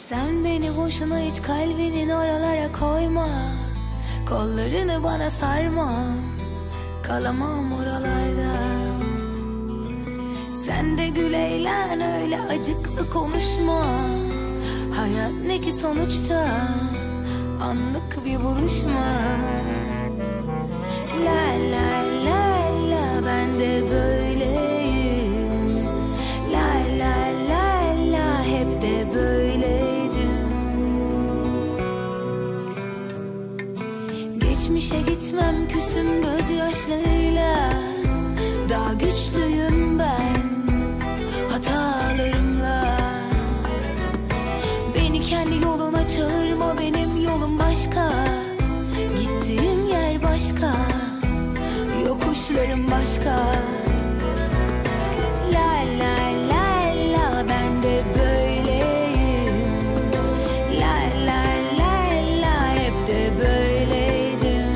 Sen beni boşuna hiç kalbinin oralara koyma. Kollarını bana sarma, kalamam oralarda. Sen de gül eğlen, öyle acıklı konuşma. Hayat ne ki sonuçta, anlık bir buluşma. La la la la, ben de böyleyim. La la la la, hep de böyleydim. Geçmişe gitmem, küsüm gözyaşlarıyla. Daha güçlüyüm ben hatalarımla. Beni kendi yoluna çağırma, benim yolum başka. Gittiğim yer başka, yokuşlarım başka. La la la la, ben de böyleyim. La la la la, hep de böyleydim.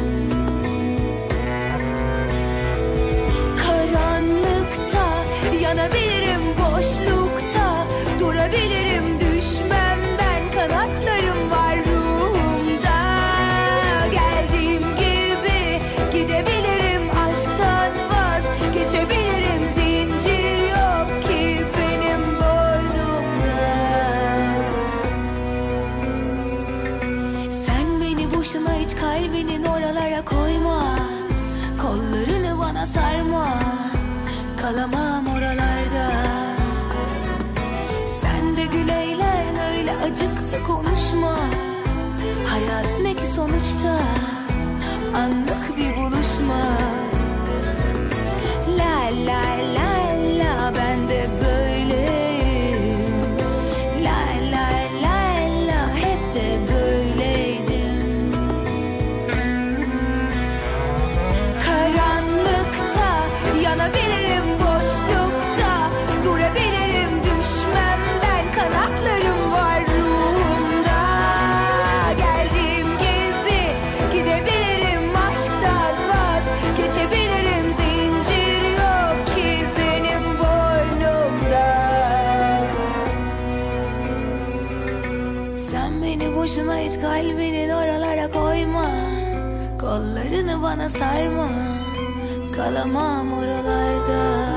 Karanlıkta yanabilirim, boşlukta durabilirim. Düşmem ben, kanatlarım var ruhumda. Geldiğim gibi gidebilirim, aşktan vazgeçebilirim. Zincir yok ki benim boynumda. Sen beni boşuna hiç kalbinin oralara koyma. Kollarını bana sarma, kalamam oralarda. Sen de gül eğlen, öyle acıklı konuşma. Hayat ne ki sonuçta, anlık bir buluşma. La la la la, ben de böyleyim. La la la la, hep de böyleydim. Karanlıkta yanabilirim, boşlukta durabilirim. Düşmem ben, kanatlarım var ruhumda. Geldiğim gibi gidebilirim, aşktan vazgeçebilirim. Zincir yok ki benim boynumda. Sen beni boşuna hiç kalbinin oralara koyma. Kollarını bana sarma, kalamam oralarda.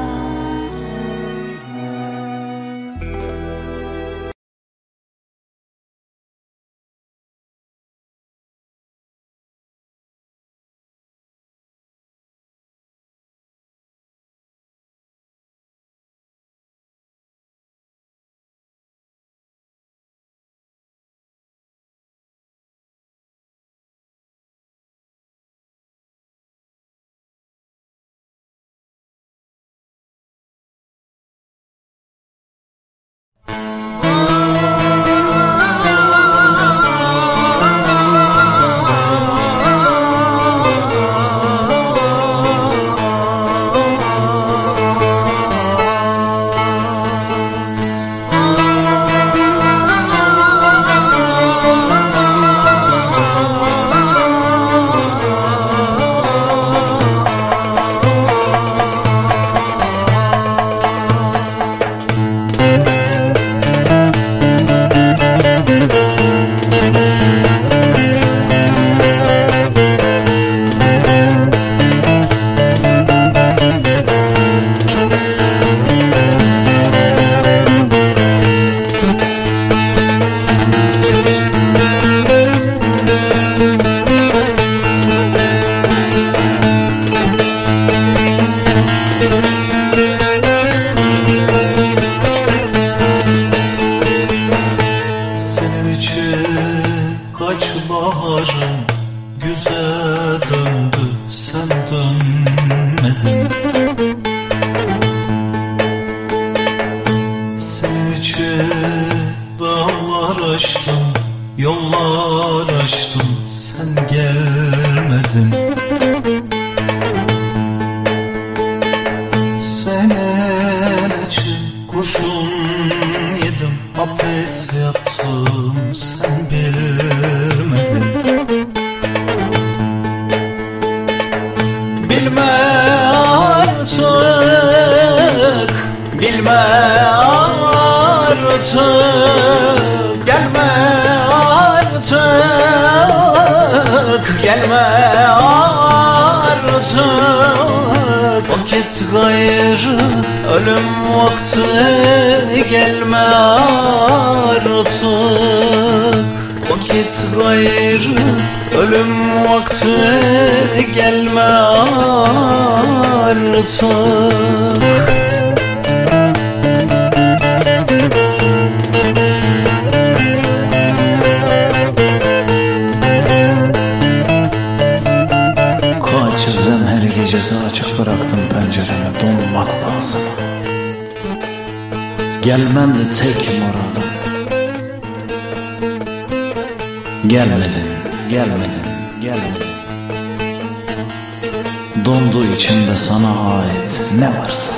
artık gelme gelme artık. Vakit gayrı ölüm vakti gelme artık. Vakit gayrı ölüm vakti gelme artık. Her gecesi açık bıraktım penceremi donmak pahasına. Gelmen de tek muradım. Gelmedin, gelmedin, gelmedin. Dondu içimde sana ait ne varsa.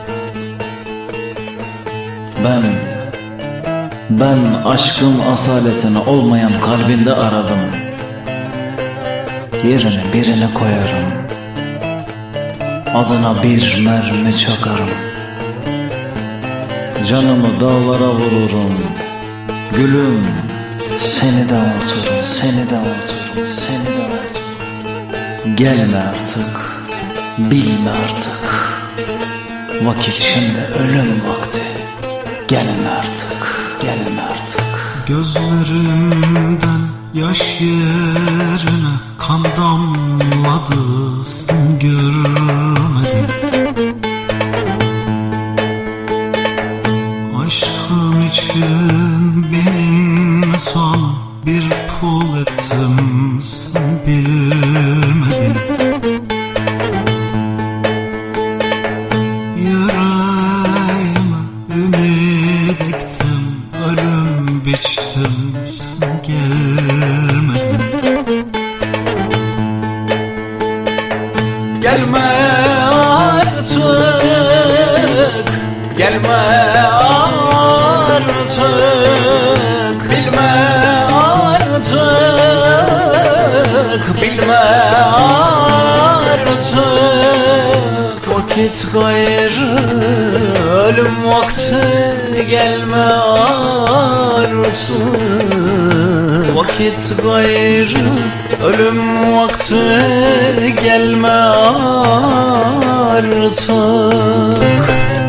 Ben aşkın asaletini olmayan kalbinde aradım. Yerine birini koyarım. Adına bir mermi çakarım. Canımı dağlara vururum. Gülüm seni de unuturum, seni de unuturum, seni de unuturum. Gelme artık, bilme artık. Vakit şimdi ölüm vakti. Gelme artık, gelme artık. Gözlerimden yaş yerine kan damladı, sen görmedin. Aşkım için benim sana bir pul ettim, sen bilmedin. Yüreğime ümit ektim, ölüm biçtim, sen gelmedin. Gelme artık, gelme artık, bilme artık, bilme artık. Vakit gayrı ölüm vakti gelme artık. Vakit gayrı ölüm vakti gelme artık.